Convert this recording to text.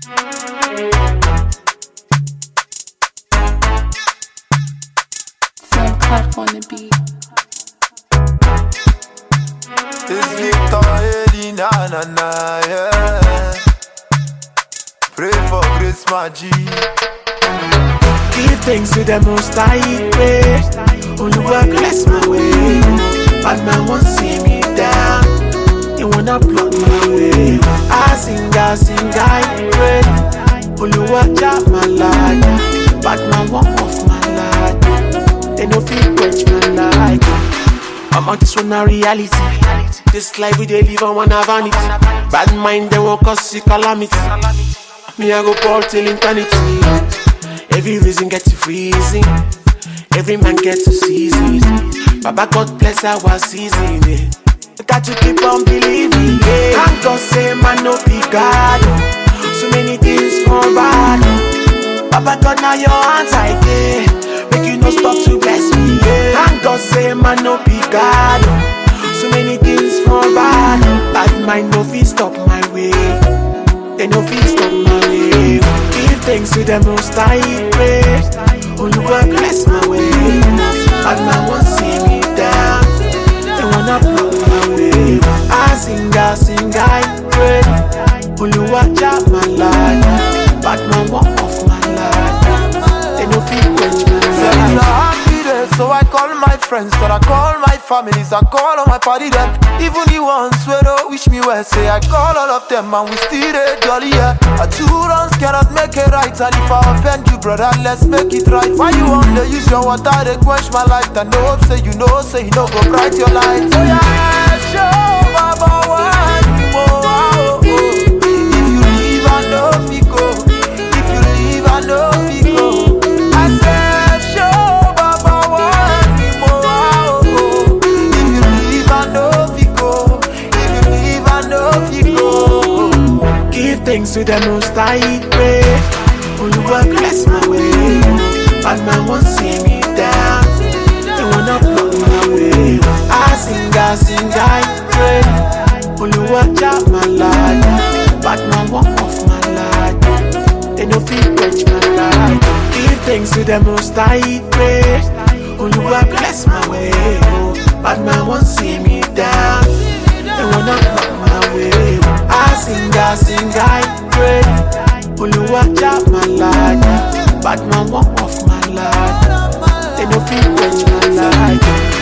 From Cut on the beat. It's Victor Eddie, na, yeah. Pray for grace, my G. Give thanks to the most high, pray. Oluwa bless my way. Bad man won't see me down. You wanna block my way. I sing, I pray. Oluwa jab my life. Bad man won't off my life. They no feel quench my life. I'm on this one a reality. This life we dey live on one vanity. Bad mind they won't cause you calamity. Me I go pour till eternity. Every reason gets you freezing. Every man gets a season. Baba God bless our season. We got to keep on believing. Thank God say man no be God. So many things for bad. Baba God now your hands I get. Make you no stop to bless me. Thank God say man no be God. So many things for bad. Bad mind no fit stop my way. They no fit stop my way. Give thanks to the most high, pray. Oluwa bless my way. Bad man won't see me down. They wanna block my way. I sing, I pray. Oluwa jab my life. Bad man won't off my life. They no fit quench my life. So I call my friends, so I call my families, I call all my party them. Even the ones who don't wish me well, say I call all of them and we still dey jolly, yeah. A two runs cannot make it right, and if I offend you, brother, let's make it right. Why you want to use your water, they quench my light, and no hope, say you know go bright your light. So yeah, show Baba one more, oh, oh. If you leave, I know we go. If you leave, I know we go. I said, show thanks to the most high, pray. Oluwa bless my way. Bad man won't see me down. They wanna block my way. I sing, I pray. Oluwa jab my life. Bad man won't off my life. They no feel quench my life. Give thanks to the most high, pray. Oluwa bless my way. Bad man won't see me down. They wanna block my way. I sing, I pray. Oluwa jab my life. Bad man won't off my life. They no feel quench my life.